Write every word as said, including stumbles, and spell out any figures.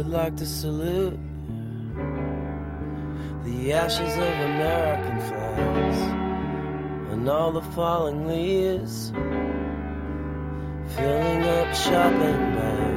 would like to salute the ashes of American flags and all the falling leaves, filling up shopping bags.